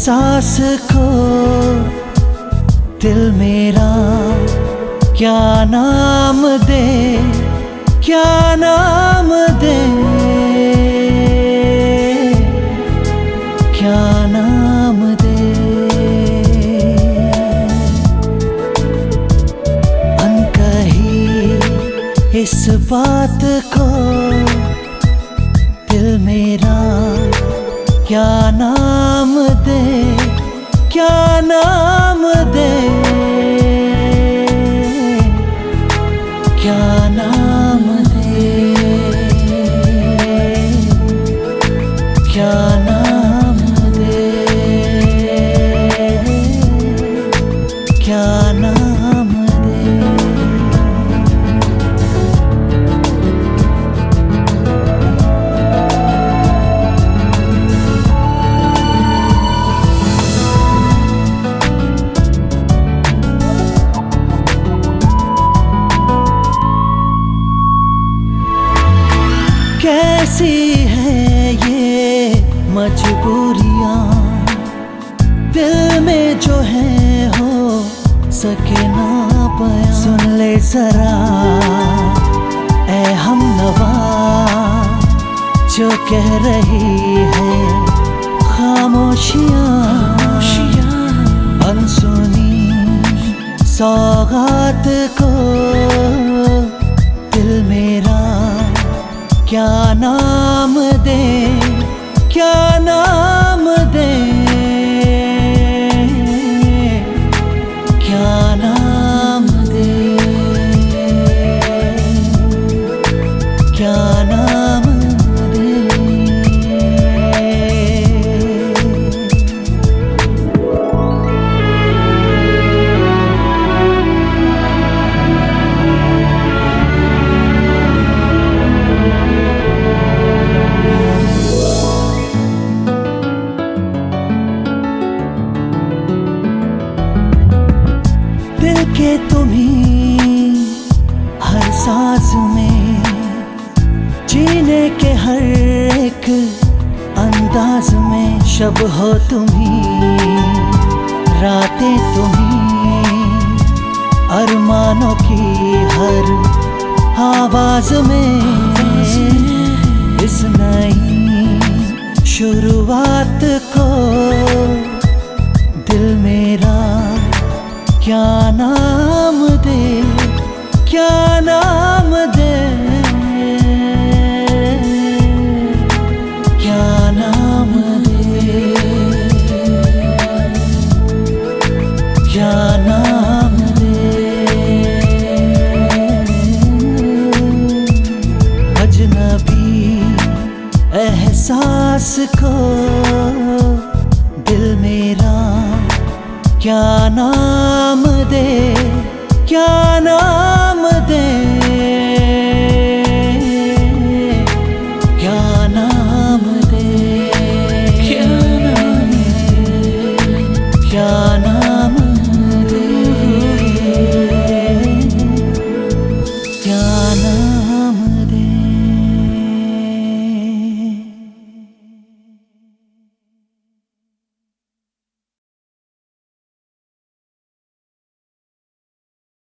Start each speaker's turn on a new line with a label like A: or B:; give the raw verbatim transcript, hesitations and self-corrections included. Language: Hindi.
A: एहसास को दिल मेरा क्या नाम दे, क्या नाम दे, क्या नाम दे। अनकही इस बात को दिल मेरा क्या नाम दे, क्या नाम दे, क्या नाम दे, क्या नाम दे, क्या नाम दे। कैसी है ये मजबूरियां दिल में जो है हो सके ना बयां। सुन ले जरा ऐ हमनवा जो कह रही है खामोशियां, अनसुनी सौगात को दिल मेरा क्या नाम दे, क्या नाम दे, क्या नाम दे, क्या नाम दे। दिल के तुम्ही हर सांस में, जीने के हर एक अंदाज में। शब हो तुम्ही, रातें तुम्ही, अरमानों की हर आवाज में। इस नई शुरुआत को दिल मेरा क्या नाम दे, क्या नाम दे, क्या नाम दे, क्या नाम दे। अजनबी एहसास को दिल मेरा क्या नाम दे, क्या नाम दे।